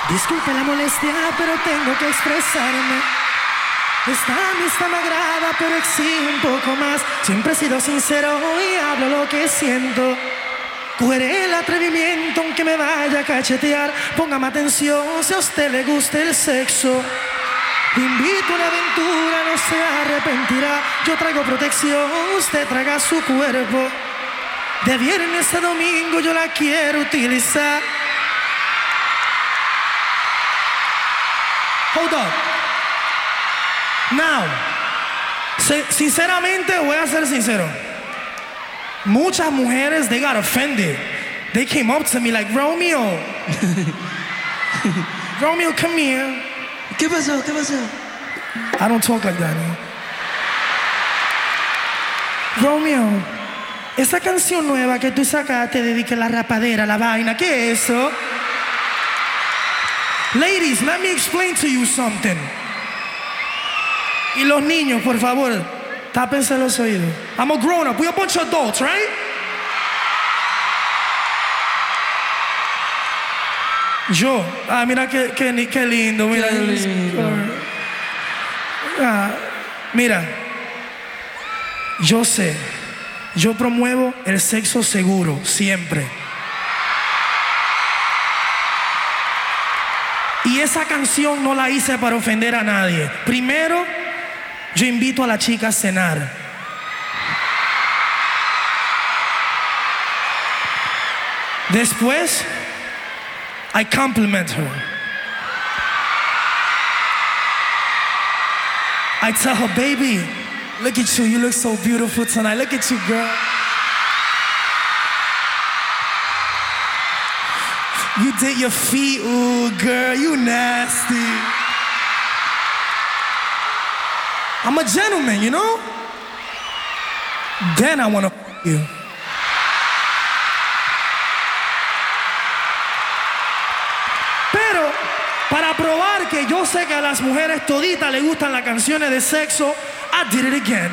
Disculpe la molestia, pero tengo que expresarme. Esta amistad me agrada, pero exige un poco más. Siempre he sido sincero y hablo lo que siento. Cogeré el atrevimiento aunque me vaya a cachetear. Póngame atención si a usted le gusta el sexo. Invito a una aventura, no se arrepentirá. Yo traigo protección, usted traiga su cuerpo. De viernes a domingo yo la quiero utilizar. Hold up. Now, sinceramente voy a ser sincero. Muchas mujeres, they got offended. They came up to me like, Romeo. Romeo, come here. ¿Qué pasó? ¿Qué pasó? I don't talk like that, man. Romeo, esa canción nueva que tú sacaste, dedique la rapadera, la vaina, ¿qué es eso? Ladies, let me explain to you something. Y los niños, por favor, tápense los oídos. I'm a grown up, we're a bunch of adults, right? Yo, mira qué lindo, mira. Qué lindo. Mira, yo sé, yo promuevo el sexo seguro, siempre. Y esa canción no la hice para ofender a nadie. Primero, yo invito a la chica a cenar. Después, I compliment her. I tell her, baby, look at you look so beautiful tonight. Look at you, girl. You did your feet, ooh, girl, you nasty. I'm a gentleman, you know? Then I wanna f you. Pero, para probar que yo sé que a las mujeres toditas les gustan las canciones de sexo, I did it again.